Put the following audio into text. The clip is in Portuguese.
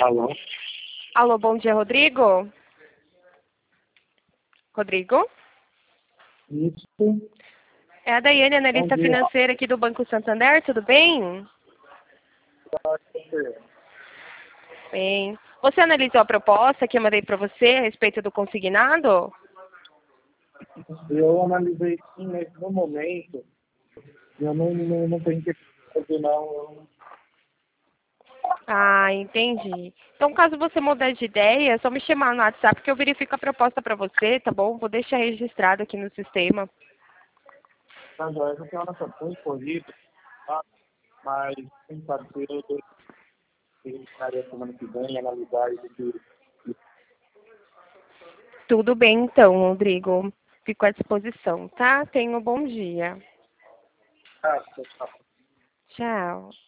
Alô? Alô, bom dia, Rodrigo? Rodrigo? Isso. É a Daiane, Bom analista dia. financeira aqui do Banco Santander, tudo bem? Bem. Você analisou a proposta que eu mandei para você a respeito do consignado? Eu analisei sim, mas no momento eu não tenho que fazer não. Ah, entendi. Então, caso você mudar de ideia, é só me chamar no WhatsApp que eu verifico a proposta para você, tá bom? Vou deixar registrado aqui no sistema. Tá, joia, eu tenho uma noção corrida, tá? Mas quem sabe se eu estaria semana que vem analisar isso. Tudo bem, então, Rodrigo. Fico à disposição, tá? Tenha um bom dia. Ah, Tchau.